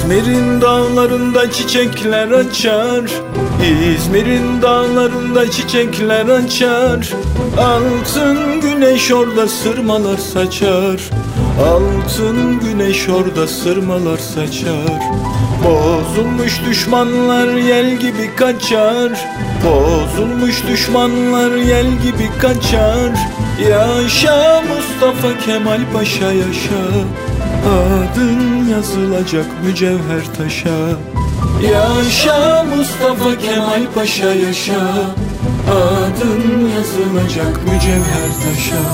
İzmir'in dağlarında çiçekler açar, İzmir'in dağlarında çiçekler açar. Altın güneş orada sırmalar saçar, altın güneş orada sırmalar saçar. Bozulmuş düşmanlar yel gibi kaçar, bozulmuş düşmanlar yel gibi kaçar. Yaşa Mustafa Kemal Paşa yaşa, adın yazılacak mücevher taşa. Yaşa Mustafa Kemal Paşa yaşa, adın yazılacak mücevher taşa.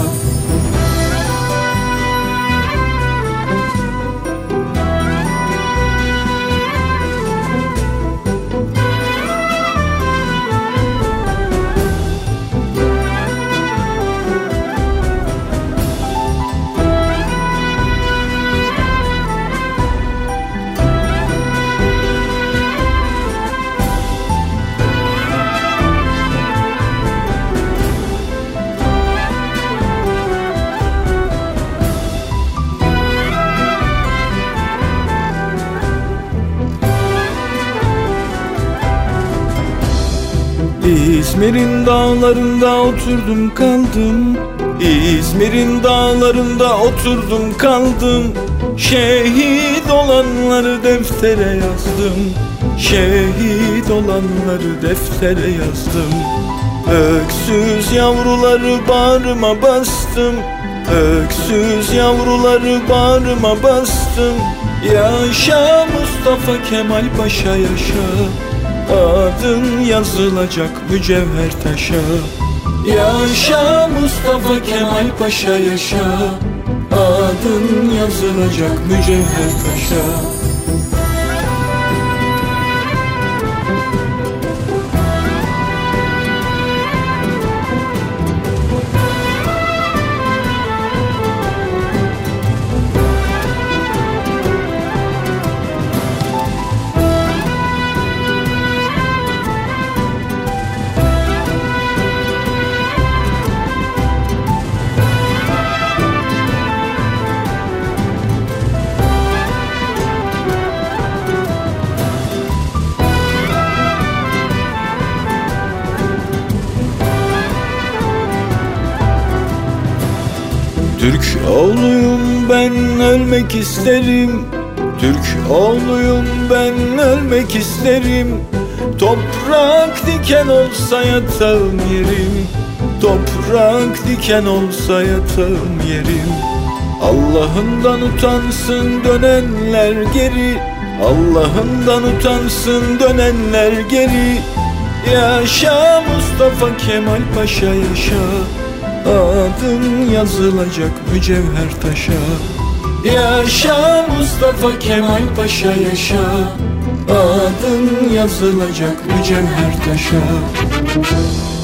İzmir'in dağlarında oturdum kaldım, İzmir'in dağlarında oturdum kaldım. Şehit olanları deftere yazdım, şehit olanları deftere yazdım. Öksüz yavruları bağrıma bastım, öksüz yavruları bağrıma bastım. Yaşa Mustafa Kemal Paşa yaşa, adın yazılacak mücevher taşa. Yaşa Mustafa Kemal Paşa yaşa, adın yazılacak mücevher taşa. Türk oğluyum ben ölmek isterim, Türk oğluyum ben ölmek isterim. Toprak diken olsa yatağım yerim, toprak diken olsa yatağım yerim. Allah'ından utansın dönenler geri, Allah'ından utansın dönenler geri. Yaşa Mustafa Kemal Paşa yaşa, adın yazılacak mücevher taşa. Yaşa Mustafa Kemal Paşa yaşa, adın yazılacak mücevher taşa.